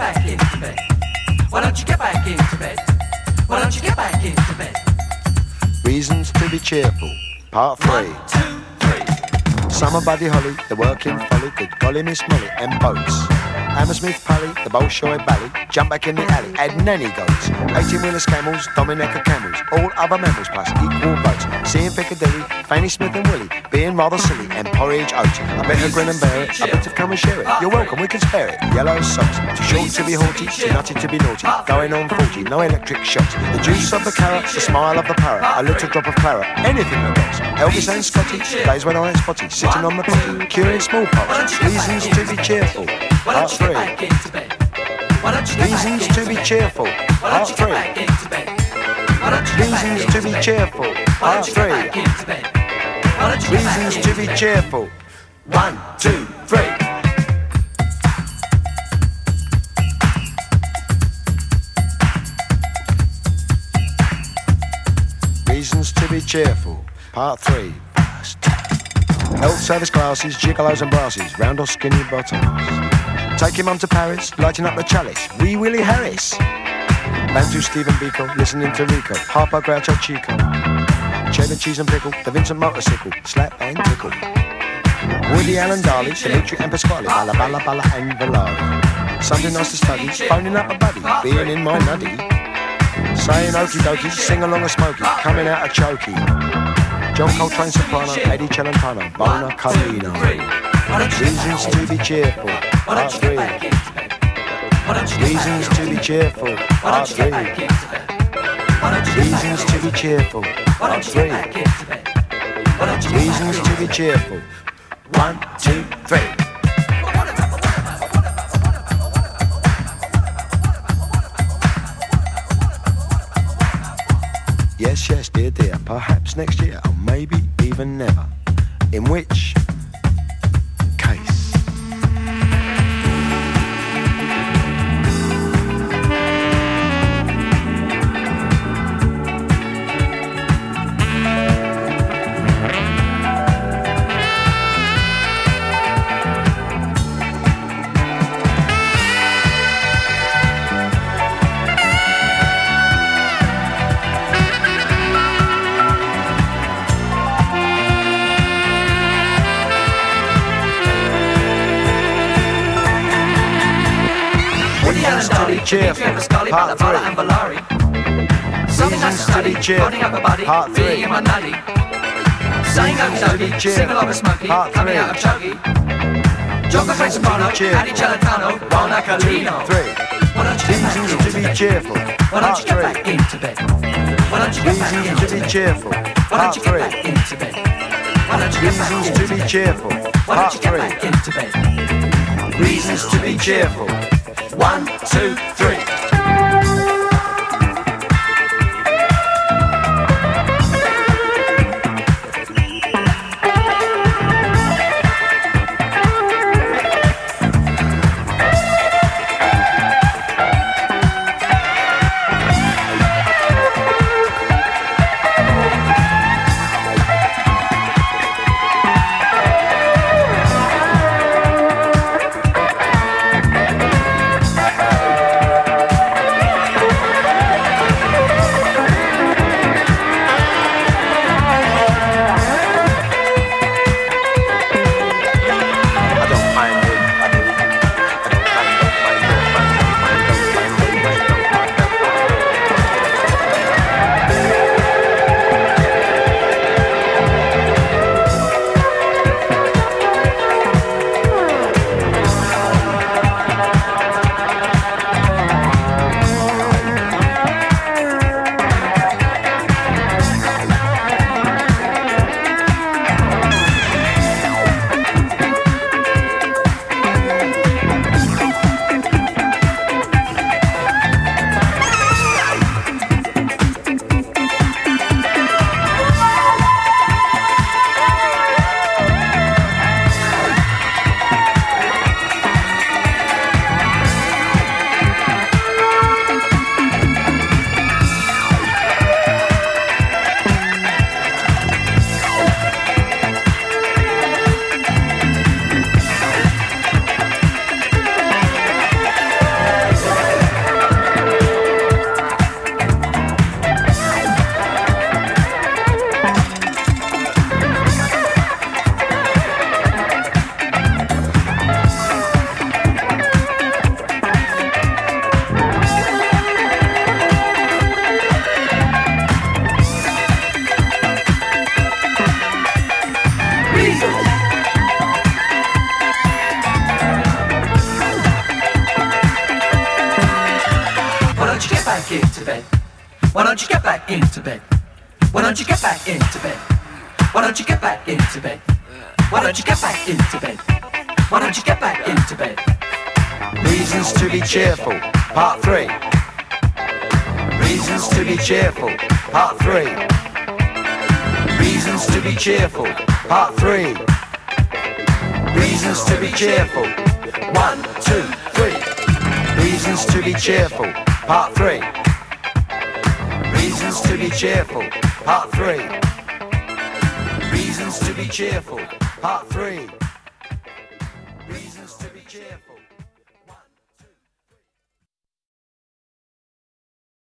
back into bed? Why don't you get back into bed? Why don't you get back into bed? Reasons to be cheerful, part 3. 1, 2, 3. Summer Buddy Holly, the working folly, good golly Miss Molly, and boats. Hammersmith Pally, the Bolshoi Bally, jump back in the alley, add nanny goats. 18-wheeler camels, Dominica camels, all other mammals plus equal votes. Seeing Piccadilly, Fanny Smith and Willie, being rather silly, and porridge oats. I better grin and bear it, I better come and share it. You're welcome, we can spare it. Yellow socks, too short to be haughty, too nutty to be naughty. Going on 40, no electric shocks. The juice of the carrot, the smile of the parrot, a little drop of claret, anything that rocks. Elvis and Scotty, days when I ain't spotty, sitting on the potty, curing smallpox. Reasons to be cheerful. Part 3. Reasons to be cheerful. Part 3. Reasons to be cheerful. Part 3. Reasons to be cheerful. 1, 2, 3. Reasons to be cheerful. Part 3. Health service classes, gigolos and brasses, round or skinny bottoms. Taking mum to Paris, lighting up the chalice, Wee Willie Harris. Bantu Stephen Biko, listening to Rico, Harpo Groucho Chico. Cheddar cheese and pickle, the Vincent motorcycle, slap and tickle. Woody Allen Darley, Dimitri and Pasquale, Balla Balla Balla and Valari. Something nice to study, phoning up a buddy, being in my nuddy. Saying okie dokie, sing along a smoky, coming out a chokey. John Coltrane soprano, Eddie Celentano, Bona Carino. Reasons to be cheerful, part 3. Reasons to be cheerful, part 3. Reasons to be cheerful, part 3. Reasons to be cheerful. 1, 2, 3. Yes, yes, dear, dear, perhaps next year, or maybe even never. In which case? Cheerful, part 3. Reasons to be cheerful, part 3. Saying okie sing along a smoky, coming out of chokey. John Coltrane soprano, Eddie Celentano, Bona Carino. 3. Reasons to be cheerful, part 3. Reasons to be cheerful, part 3. Reasons to be cheerful, part 3. Reasons to be cheerful. 1, 2, 3. Why don't you get back into bed? Why don't you get back into bed? Why don't you get back into bed? Why don't you get back into bed? Why don't you get back into bed? Reasons to be cheerful, part 3. Reasons to be cheerful, part 3. Reasons to be cheerful, part 3. Reasons to be cheerful, 1, 2, 3. Reasons to be cheerful, part 3. Reasons to be cheerful, part 3. Reasons to be cheerful, part 3. Reasons to be cheerful.